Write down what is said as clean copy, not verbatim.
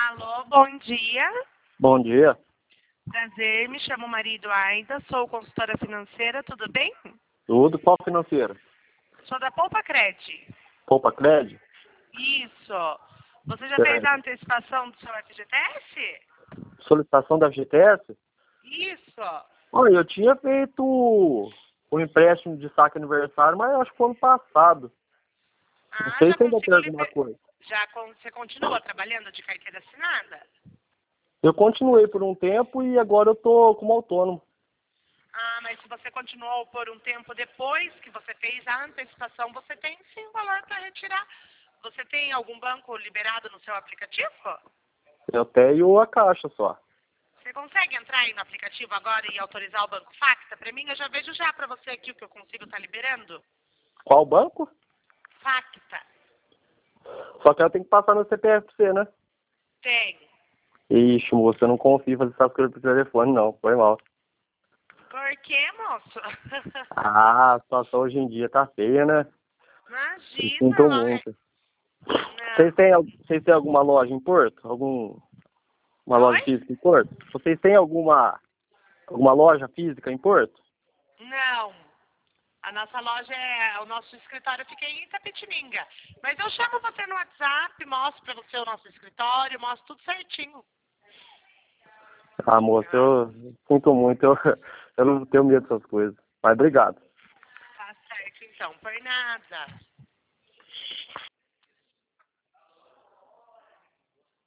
Alô, bom dia. Bom dia. Prazer, me chamo Maria Eduarda, sou consultora financeira, tudo bem? Tudo? Qual financeira? Sou da Poupa Cred. Poupa Cred? Isso. Você já fez Certo. a antecipação do seu FGTS? Solicitação da FGTS? Isso. Olha, eu tinha feito o empréstimo de saque aniversário, mas acho que foi ano passado. Não Ah, sei já se ainda tem consigo alguma coisa. Você continua trabalhando de carteira assinada? Eu continuei por um tempo e agora eu tô como autônomo. Ah, mas se você continuou por um tempo depois que você fez a antecipação, você tem sim valor para retirar. Você tem algum banco liberado no seu aplicativo? Eu tenho a Caixa só. Você consegue entrar aí no aplicativo agora e autorizar o Banco Facta? Para mim, eu já vejo já para você aqui o que eu consigo estar liberando. Qual banco? Facta. Só que eu tenho que passar no CPF pra você, né? Tem. Ixi, moço, eu não confio em fazer essas coisas por telefone, não. Foi mal. Por quê, moço? Ah, a situação hoje em dia tá feia, né? Imagina, Sinto não é? muito. Não. Vocês têm alguma loja em Porto? Uma loja Oi? física em Porto? Vocês têm alguma loja física em Porto? Não. A nossa loja o nosso escritório fica em Itapetininga. Mas eu chamo você no WhatsApp, mostro para você o nosso escritório, mostro tudo certinho. Ah, moço, eu sinto muito. Eu não tenho medo dessas coisas. Mas obrigado. Tá certo, então. Por nada.